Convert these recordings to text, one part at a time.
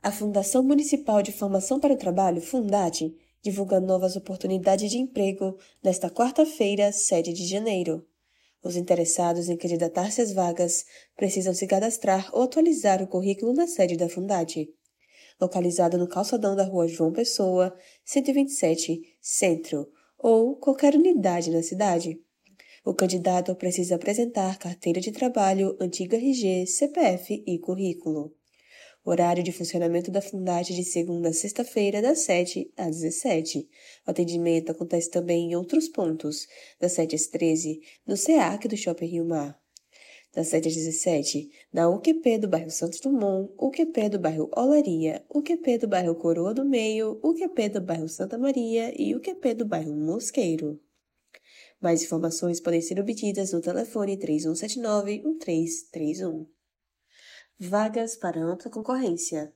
A Fundação Municipal de Formação para o Trabalho, Fundate, divulga novas oportunidades de emprego nesta quarta-feira, 7 de janeiro. Os interessados em candidatar-se às vagas precisam se cadastrar ou atualizar o currículo na sede da Fundate, localizada no calçadão da Rua João Pessoa, 127, Centro, ou qualquer unidade na cidade. O candidato precisa apresentar carteira de trabalho, antigo RG, CPF e currículo. Horário de funcionamento da Fundate de segunda a sexta-feira, das 7 às 17. O atendimento acontece também em outros pontos, das 7 às 13, no SEAC do Shopping Rio Mar. Das 7 às 17, na UQP do bairro Santos Dumont, UQP do bairro Olaria, UQP do bairro Coroa do Meio, UQP do bairro Santa Maria e UQP do bairro Mosqueiro. Mais informações podem ser obtidas no telefone 3179-1331. Vagas para ampla concorrência.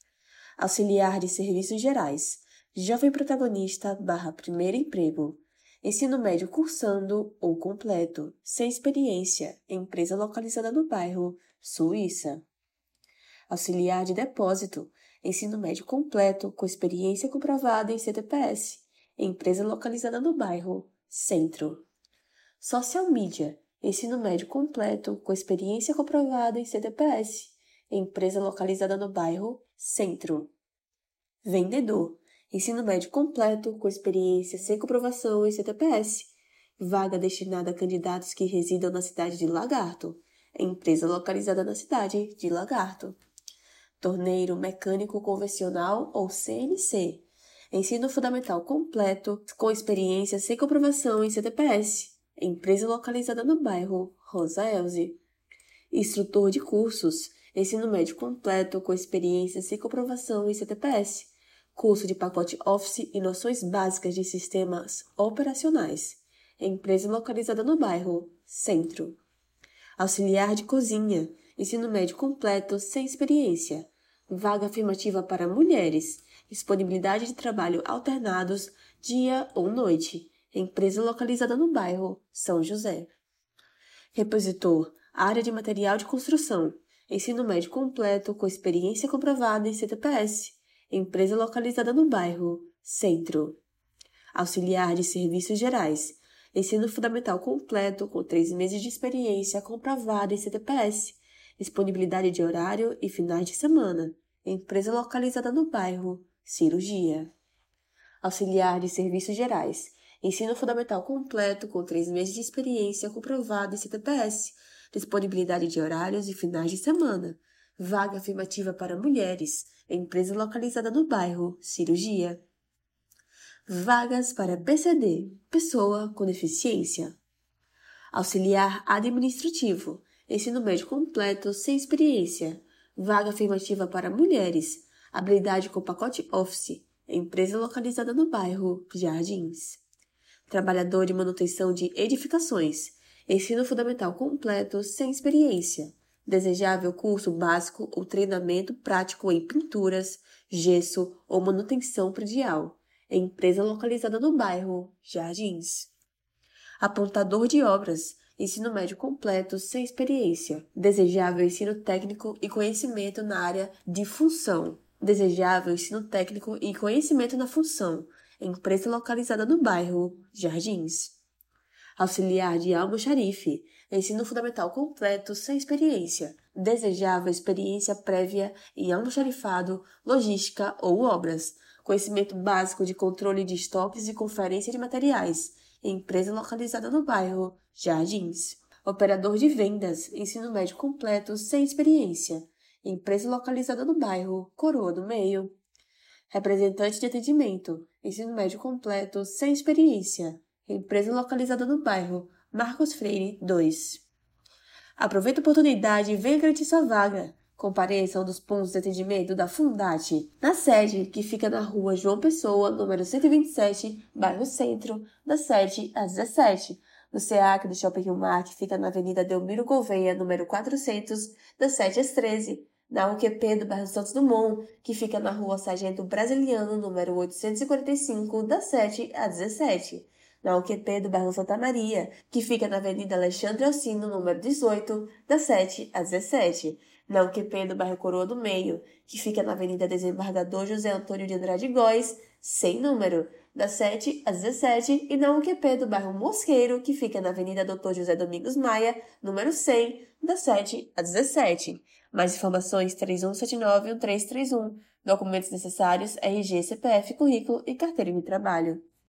Auxiliar de Serviços Gerais. Jovem protagonista / primeiro emprego. Ensino médio cursando ou completo, sem experiência, empresa localizada no bairro Suíça. Auxiliar de depósito. Ensino médio completo, com experiência comprovada em CTPS, empresa localizada no bairro Centro. Social Media, ensino médio completo, com experiência comprovada em CTPS, empresa localizada no bairro Centro. Vendedor, ensino médio completo, com experiência sem comprovação em CTPS, vaga destinada a candidatos que residam na cidade de Lagarto, empresa localizada na cidade de Lagarto. Torneiro mecânico convencional ou CNC, ensino fundamental completo, com experiência sem comprovação em CTPS, empresa localizada no bairro Rosa Elze. Instrutor de cursos, ensino médio completo, com experiência sem comprovação em CTPS, curso de pacote Office e noções básicas de sistemas operacionais, empresa localizada no bairro Centro. Auxiliar de cozinha, ensino médio completo, sem experiência, vaga afirmativa para mulheres, disponibilidade de trabalho alternados, dia ou noite, empresa localizada no bairro São José. Repositor, área de material de construção, ensino médio completo, com experiência comprovada em CTPS, empresa localizada no bairro Centro. Auxiliar de Serviços Gerais, ensino fundamental completo, com 3 meses de experiência comprovada em CTPS, disponibilidade de horário e finais de semana, empresa localizada no bairro Cirurgia. Auxiliar de Serviços Gerais, ensino fundamental completo, com 3 meses de experiência comprovada em CTPS, disponibilidade de horários e finais de semana, vaga afirmativa para mulheres, empresa localizada no bairro Cirurgia. Vagas para PCD, pessoa com deficiência. Auxiliar administrativo, ensino médio completo, sem experiência, vaga afirmativa para mulheres, habilidade com pacote Office, empresa localizada no bairro Jardins. Trabalhador de manutenção de edificações, ensino fundamental completo, sem experiência, desejável curso básico ou treinamento prático em pinturas, gesso ou manutenção predial, empresa localizada no bairro Jardins. Apontador de obras, ensino médio completo, sem experiência, desejável ensino técnico e conhecimento na área de função, desejável ensino técnico e conhecimento na função, empresa localizada no bairro Jardins. Auxiliar de almoxarife, ensino fundamental completo, sem experiência, desejável experiência prévia em almoxarifado, logística ou obras, conhecimento básico de controle de estoques e conferência de materiais, empresa localizada no bairro Jardins. Operador de vendas, ensino médio completo, sem experiência, empresa localizada no bairro Coroa do Meio. Representante de atendimento, ensino médio completo, sem experiência, empresa localizada no bairro Marcos Freire 2. Aproveite a oportunidade e venha garantir sua vaga. Compareça a um dos pontos de atendimento da Fundate, na sede, que fica na Rua João Pessoa, número 127, bairro Centro, das 7 às 17. No SEAC do Shopping Rio Mar, que fica na Avenida Delmiro Gouveia, número 400, das 7 às 13. Na UQP do bairro Santos Dumont, que fica na Rua Sargento Brasiliano, número 845, das 7 às 17. Na UQP do bairro Santa Maria, que fica na Avenida Alexandre Alcino, número 18, das 7 às 17. Na UQP do bairro Coroa do Meio, que fica na Avenida Desembargador José Antônio de Andrade Góes, sem número, das 7 às 17, e na UQP do bairro Mosqueiro, que fica na Avenida Doutor José Domingos Maia, número 100, das 7 às 17. Mais informações 3179-1331. Documentos necessários: RG, CPF, currículo e carteira de trabalho.